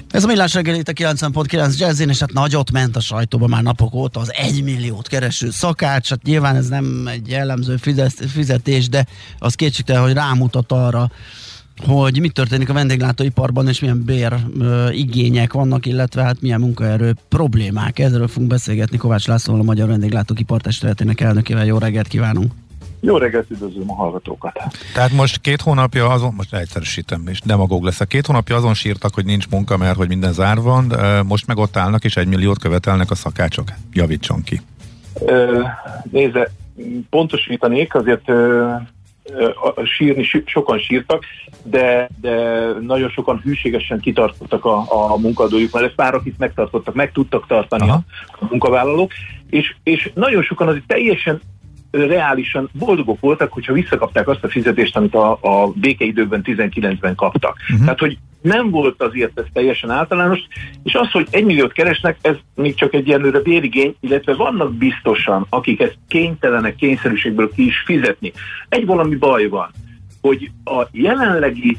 Ez a Millás reggeli itt a 90.9 Jazzin, és hát nagyot ment a sajtóban már napok óta az 1 milliót kereső szakács. Hát nyilván ez nem egy jellemző fizetés, de az kétségtelen, hogy rámutat arra, hogy mit történik a vendéglátóiparban, és milyen igények vannak, illetve hát milyen munkaerő problémák. Ezzel fogunk beszélgetni Kovács Lászlóval, a Magyar Vendéglátó Ipartestületének elnökével. Jó reggelt kívánunk! Jó reggelt, üdvözlöm a hallgatókat! Tehát most 2 hónapja azon, most egyszerűsítem, és demagóg lesz, 2 hónapja azon sírtak, hogy nincs munka, mert hogy minden zár van, most meg ott állnak, és 1 milliót követelnek a szakácsok. Javítson ki! Nézze, pontosítanék, azért sírni sokan sírtak, de nagyon sokan hűségesen kitartottak a munkadójuk, mert ezt pár, akit megtartottak, meg tudtak tartani a munkavállalók, és nagyon sokan azért teljesen reálisan boldogok voltak, hogyha visszakapták azt a fizetést, amit a békeidőben 19-ben kaptak. Tehát, hogy nem volt azért ez teljesen általános, és az, hogy 1 milliót keresnek, ez még csak egy ilyenőre bérigény, illetve vannak biztosan, akik ezt kénytelenek kényszerűségből ki is fizetni. Egy valami baj van, hogy a jelenlegi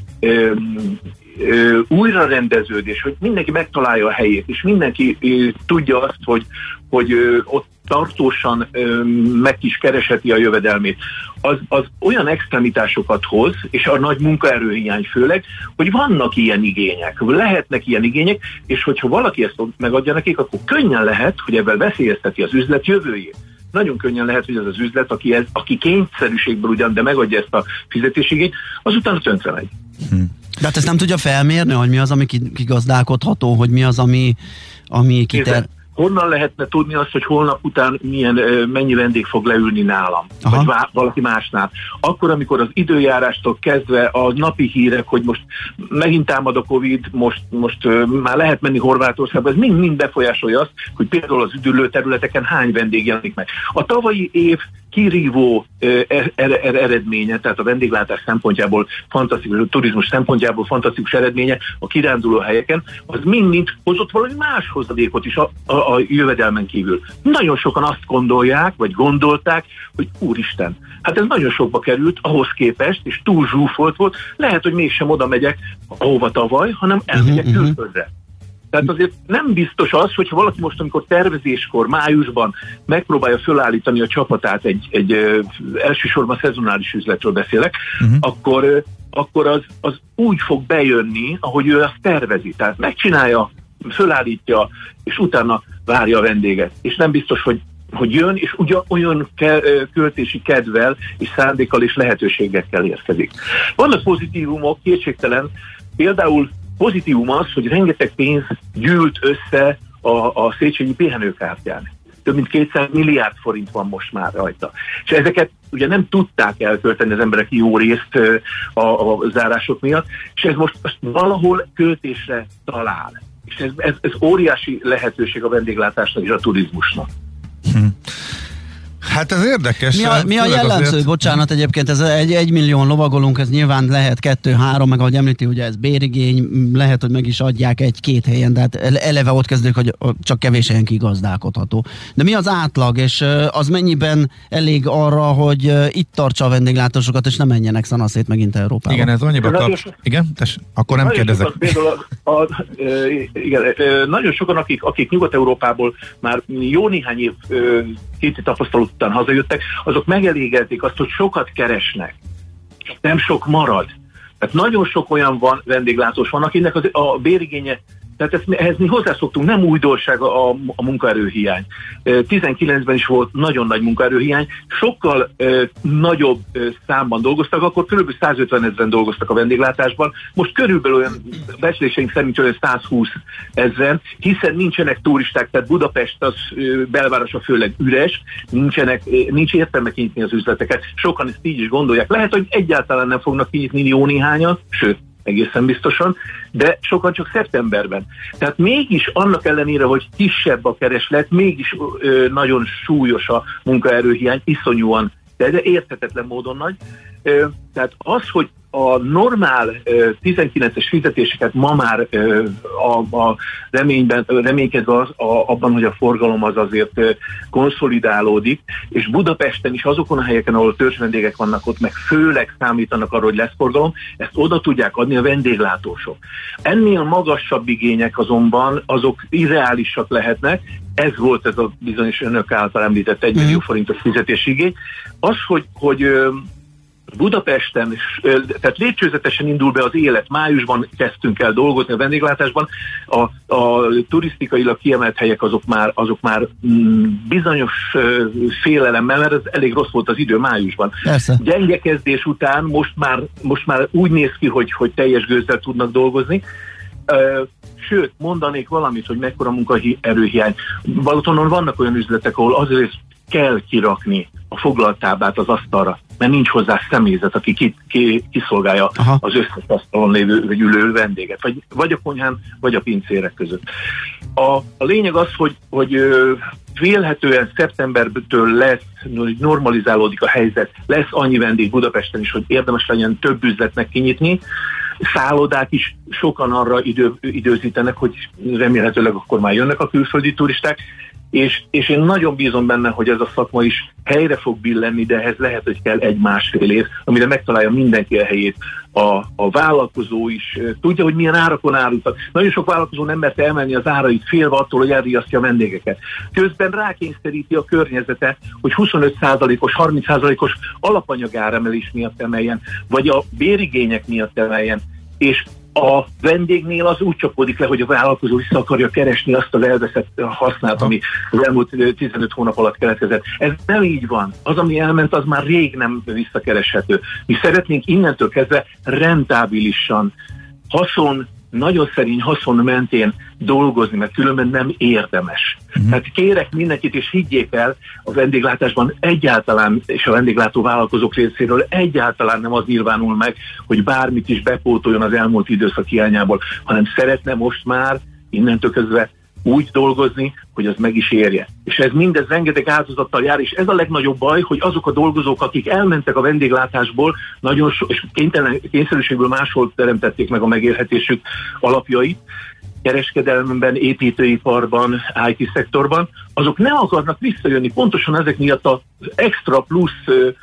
újrarendeződés, hogy mindenki megtalálja a helyét, és mindenki tudja azt, hogy ott tartósan meg is keresheti a jövedelmét, az olyan extremitásokat hoz, és a nagy munkaerőhiány főleg, hogy vannak ilyen igények, lehetnek ilyen igények, és hogyha valaki ezt megadja nekik, akkor könnyen lehet, hogy ebben veszélyezteti az üzlet jövőjét. Nagyon könnyen lehet, hogy az az üzlet, aki kényszerűségből ugyan, de megadja ezt a fizetésigét, azután tönkre megy. De hát ezt nem tudja felmérni, hogy mi az, ami kigazdálkodható, hogy mi az, ami Honnan lehetne tudni azt, hogy holnap után mennyi vendég fog leülni nálam, vagy valaki másnál? Akkor, amikor az időjárástól kezdve a napi hírek, hogy most megint támad a Covid, most már lehet menni Horvátországba, ez mind befolyásolja azt, hogy például az üdülő területeken hány vendég jelenik meg. A tavalyi év kirívó eredménye, tehát a vendéglátás szempontjából fantasztikus, a turizmus szempontjából fantasztikus eredménye a kiránduló helyeken, az mind hozott valami más hozadékot is a jövedelmen kívül. Nagyon sokan azt gondolják, vagy gondolták, hogy úristen, hát ez nagyon sokba került ahhoz képest, és túl zsúfolt volt, lehet, hogy mégsem oda megyek, ahova tavaly, hanem elmegyek külföldre. Tehát azért nem biztos az, hogyha valaki most, amikor tervezéskor, májusban megpróbálja fölállítani a csapatát, egy elsősorban szezonális üzletről beszélek, akkor az úgy fog bejönni, ahogy ő azt tervezi. Tehát megcsinálja, fölállítja, és utána várja a vendéget. És nem biztos, hogy jön, és olyan költési kedvel, és szándékkal, és lehetőségekkel érkezik. Vannak pozitívumok, kétségtelen, például pozitívum az, hogy rengeteg pénz gyűlt össze a Széchenyi pihenőkártyán. Több mint 200 milliárd forint van most már rajta. És ezeket ugye nem tudták elkölteni az emberek jó részt a zárások miatt, és ez most valahol költésre talál. És ez óriási lehetőség a vendéglátásnak és a turizmusnak. Hát ez érdekes. Mi a jellemző? Azért... Bocsánat, egyébként ez 1 millió lovagolunk, ez nyilván lehet 2-3, meg ahogy említi, ugye ez bérigény, lehet, hogy meg is adják 1-2 helyen, de hát eleve ott kezdődik, hogy csak kevés helyen kigazdálkodható. De mi az átlag, és az mennyiben elég arra, hogy itt tartsa a vendéglátósokat, és ne menjenek szanaszét megint Európába? Igen, ez annyiba Igen? Akkor nem kérdezek. Nagyon sokan, akik Nyugat-Európából már jó néhány év kéti tapasztalat után hazajöttek, azok megelégelték azt, hogy sokat keresnek. Nem sok marad. Tehát nagyon sok olyan vendéglátós van, akinek a bérigénye, tehát ehhez mi hozzászoktunk, nem újdonság a munkaerőhiány. 19-ben is volt nagyon nagy munkaerőhiány, sokkal nagyobb számban dolgoztak, akkor körülbelül 150 000 dolgoztak a vendéglátásban, most körülbelül olyan becsléseink szerint olyan 120 000, hiszen nincsenek turisták, tehát Budapest az belvárosa főleg üres, nincs értelme kinyitni az üzleteket. Sokan ezt így is gondolják. Lehet, hogy egyáltalán nem fognak kinyitni jó néhányan, sőt, egészen biztosan, de sokan csak szeptemberben. Tehát mégis annak ellenére, hogy kisebb a kereslet, mégis nagyon súlyos a munkaerőhiány, iszonyúan, de érthetetlen módon nagy. Tehát az, hogy a normál 19-es fizetéseket ma már a reménykedve abban, hogy a forgalom az azért konszolidálódik, és Budapesten is azokon a helyeken, ahol törzsvendégek vannak, ott meg főleg számítanak arra, hogy lesz forgalom, ezt oda tudják adni a vendéglátósok. Ennél magasabb igények azonban, azok irreálisak lehetnek. Ez volt ez a bizonyos önök által említett 1 millió forintos fizetési igény. Az, hogy Budapesten, tehát lépcsőzetesen indul be az élet. Májusban kezdtünk el dolgozni a vendéglátásban. A turisztikailag kiemelt helyek azok már bizonyos félelemmel, mert ez elég rossz volt az idő májusban. Persze. Gyenge kezdés után most már úgy néz ki, hogy teljes gőzzel tudnak dolgozni. Sőt, mondanék valamit, hogy mekkora munkaerőhiány. Balatonon vannak olyan üzletek, ahol azért kell kirakni a foglalt táblát az asztalra, mert nincs hozzá személyzet, aki kiszolgálja az összes asztalon lévő vagy ülő vendéget, vagy a konyhán, vagy a pincérek között. A lényeg az, hogy vélhetően szeptembertől lesz, normalizálódik a helyzet, lesz annyi vendég Budapesten is, hogy érdemes legyen több üzletnek kinyitni. Szállodák is sokan arra időzítenek, hogy remélhetőleg akkor már jönnek a külföldi turisták, és én nagyon bízom benne, hogy ez a szakma is helyre fog billenni, de ehhez lehet, hogy kell 1-1,5 év, amire megtalálja mindenki a helyét. A vállalkozó is tudja, hogy milyen árakon árultak. Nagyon sok vállalkozó nem merte emelni az árait, félve attól, hogy elriasztja a vendégeket. Közben rákényszeríti a környezete, hogy 25%-os, 30%-os alapanyagáremelés miatt emeljen, vagy a bérigények miatt emeljen, és a vendégnél az úgy csapódik le, hogy a vállalkozó vissza akarja keresni azt az elveszett hasznát, ami az elmúlt 15 hónap alatt keletkezett. Ez nem így van. Az, ami elment, az már rég nem visszakereshető. Mi szeretnénk innentől kezdve rentábilisan, nagyon szerény haszon mentén dolgozni, mert különben nem érdemes. Tehát kérek mindenkit, és higgyék el, a vendéglátásban egyáltalán, és a vendéglátó vállalkozók részéről egyáltalán nem az nyilvánul meg, hogy bármit is bepótoljon az elmúlt időszak hiányából, hanem szeretne most már innentől kezdve úgy dolgozni, hogy az meg is érje. És ez mindez rengeteg áldozattal jár, és ez a legnagyobb baj, hogy azok a dolgozók, akik elmentek a vendéglátásból, nagyon és kényszerűségből máshol teremtették meg a megélhetésük alapjait, kereskedelemben, építőiparban, IT szektorban, azok nem akarnak visszajönni pontosan ezek miatt az extra plusz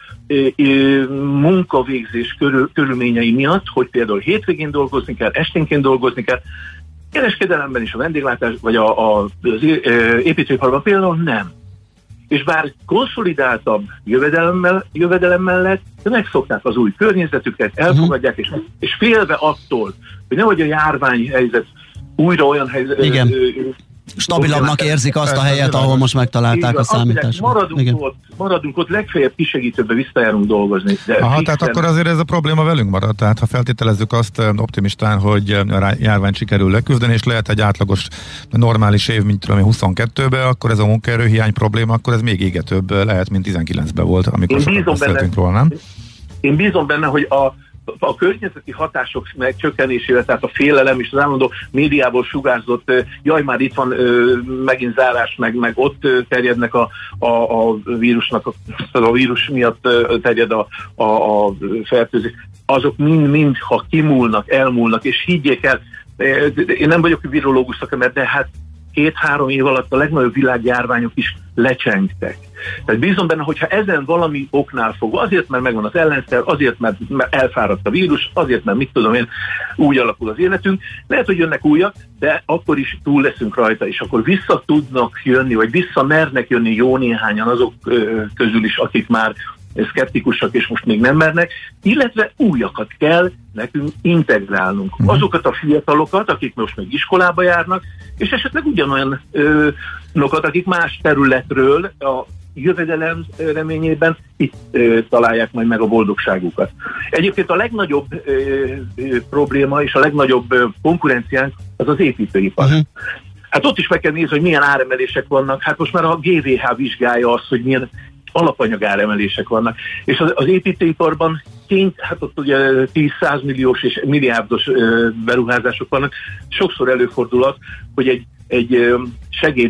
munkavégzés körülményei miatt, hogy például hétvégén dolgozni kell, esténként dolgozni kell. Kereskedelemben is a vendéglátás, vagy az építőiparban például nem. És bár konszolidáltabb jövedelem mellett, de megszokták az új környezetüket, elfogadják, és félve attól, hogy nehogy a járványhelyzet újra olyan helyzet... Igen. Stabilabbnak érzik azt a helyet, ahol most megtalálták a számítást. Maradunk ott, legfeljebb kisegítőbe visszajárunk dolgozni. Tehát akkor azért ez a probléma velünk marad. Tehát ha feltételezzük azt optimistán, hogy a járvány sikerül leküzdeni, és lehet egy átlagos normális év, mint tudom, 22-ben, akkor ez a munkaerőhiány probléma, akkor ez még égetőbb lehet, mint 19-ben volt, amikor sokat beszéltünk róla, nem? Én bízom benne, hogy a környezeti hatások megcsökkenésével, tehát a félelem és az állandó médiából sugárzott, jaj, már itt van megint zárás, meg ott terjednek a vírusnak, a vírus miatt terjed a fertőzés. Azok mind, ha kimúlnak, elmúlnak, és higgyék el, én nem vagyok virológus szakember, de hát 2-3 év alatt a legnagyobb világjárványok is lecsengtek. Tehát bízom benne, hogyha ezen valami oknál fogva, azért, mert megvan az ellenszer, azért, mert elfáradt a vírus, azért, mert mit tudom én, úgy alakul az életünk, lehet, hogy jönnek újak, de akkor is túl leszünk rajta, és akkor vissza tudnak jönni, vagy vissza mernek jönni jó néhányan azok közül is, akik már szkeptikusak, és most még nem mernek, illetve újakat kell nekünk integrálnunk. Azokat a fiatalokat, akik most még iskolába járnak, és esetleg ugyanolyanokat, akik más területről a jövedelem reményében itt találják majd meg a boldogságukat. Egyébként a legnagyobb probléma és a legnagyobb konkurenciánk az az építőipar. Hát ott is meg kell nézni, hogy milyen áremelések vannak. Hát most már a GVH vizsgálja azt, hogy milyen alapanyagáremelések vannak. És az építőiparban hát ott ugye 10-100 milliós és milliárdos beruházások vannak. Sokszor előfordul az, hogy egy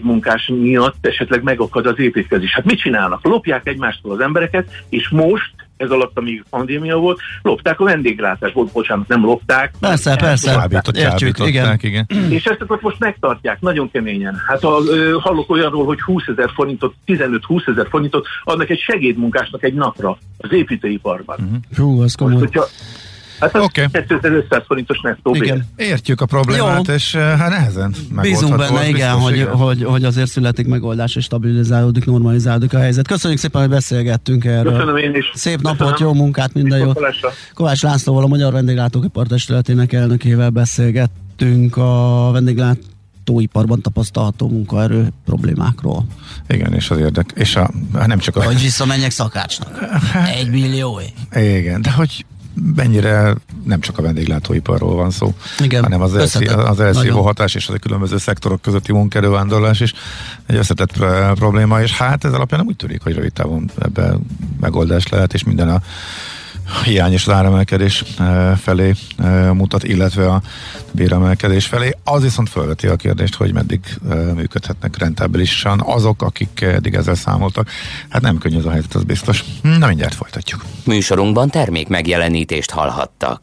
segédmunkás miatt esetleg megakad az építkezés. Hát mit csinálnak? Lopják egymástól az embereket, és most ez alatt, amíg pandémia volt, lopták a vendéglátást, bocsánat, nem lopták. Persze, értjük, igen. És ezt akkor most megtartják, nagyon keményen. Hát hallok olyanról, hogy 20 000 forintot, 15-20 000 forintot adnak egy segédmunkásnak egy napra az építőiparban. Hú, ez komoly. Hát az 2500 forintos nettó bér. Értjük a problémát, és hát nehezen megoldható. Bízunk benne, igen, hogy azért születik megoldás, és stabilizálódik, normalizálódik a helyzet. Köszönjük szépen, hogy beszélgettünk erről. Köszönöm én is. Szép napot, jó munkát, minden jót. Kovács Lászlóval, a Magyar Vendéglátóipar Testületének elnökével beszélgettünk a vendéglátóiparban tapasztalható munkaerő problémákról. Igen, és az érdek. És nem csak hogy visszamenjek szakácsnak. 1 millió. Igen, de hogy mennyire nem csak a vendéglátóiparról van szó, igen, hanem az elszívó hatás és az a különböző szektorok közötti munkaerővándorlás is egy összetett probléma, és hát ez alapján nem úgy tűnik, hogy rövid távon ebben megoldás lehet, és minden a hiány és az áremelkedés felé mutat, illetve a béremelkedés felé. Az viszont felveti a kérdést, hogy meddig működhetnek rentábilisan azok, akik eddig ezzel számoltak. Hát nem könnyű ez a helyzet, az biztos. Na, mindjárt folytatjuk. Műsorunkban termék megjelenítést hallhattak.